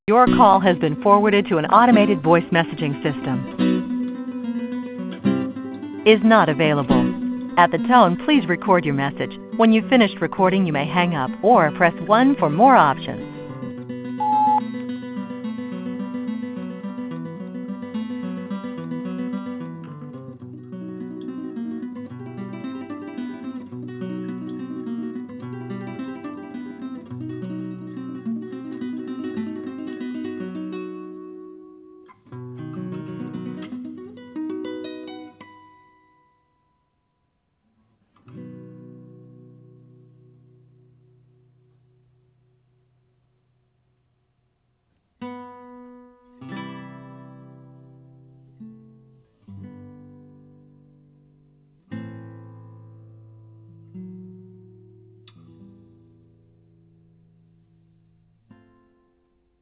Your call has been forwarded to an automated voice messaging system. Is not available. At the tone, please record your message. When you've finished recording, you may hang up or press 1 for more options.